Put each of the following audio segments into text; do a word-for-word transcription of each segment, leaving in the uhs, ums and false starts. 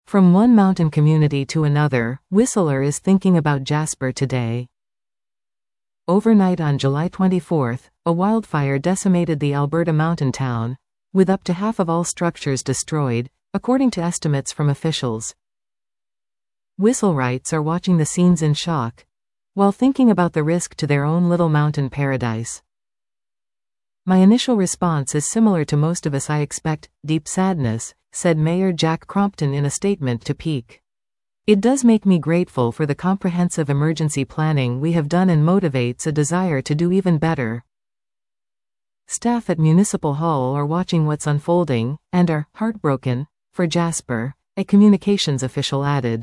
From one mountain community to another, Whistler is thinking about Jasper today. Overnight on July twenty-fourth, a wildfire decimated the Alberta mountain town, with up to half of all structures destroyed, according to estimates from officials. Whistlerites are watching the scenes in shock, while thinking about the risk to their own little mountain paradise. My initial response is similar to most of us, I expect, deep sadness, said Mayor Jack Crompton in a statement to Peak. It does make me grateful for the comprehensive emergency planning we have done and motivates a desire to do even better. Staff at Municipal Hall are watching what's unfolding, and are heartbroken for Jasper, a communications official added.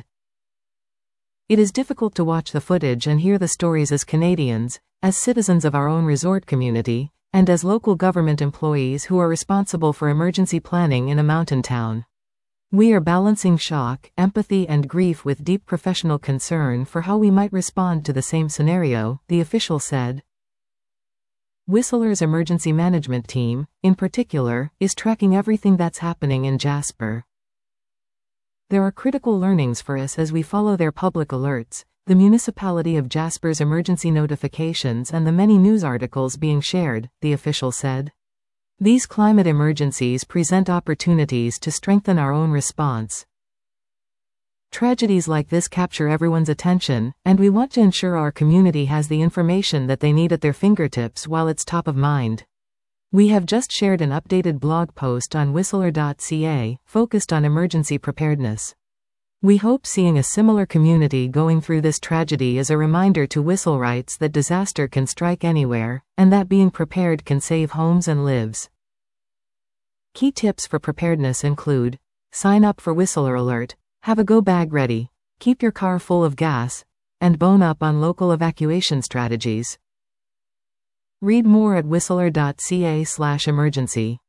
It is difficult to watch the footage and hear the stories as Canadians, as citizens of our own resort community, and as local government employees who are responsible for emergency planning in a mountain town. We are balancing shock, empathy and grief with deep professional concern for how we might respond to the same scenario, the official said. Whistler's emergency management team, in particular, is tracking everything that's happening in Jasper. There are critical learnings for us as we follow their public alerts, the municipality of Jasper's emergency notifications and the many news articles being shared, the official said. These climate emergencies present opportunities to strengthen our own response. Tragedies like this capture everyone's attention, and we want to ensure our community has the information that they need at their fingertips while it's top of mind. We have just shared an updated blog post on whistler dot c a, focused on emergency preparedness. We hope seeing a similar community going through this tragedy is a reminder to Whistlerites that disaster can strike anywhere, and that being prepared can save homes and lives. Key tips for preparedness include: sign up for Whistler Alert, have a go bag ready, keep your car full of gas, and bone up on local evacuation strategies. Read more at whistler dot c a slash emergency.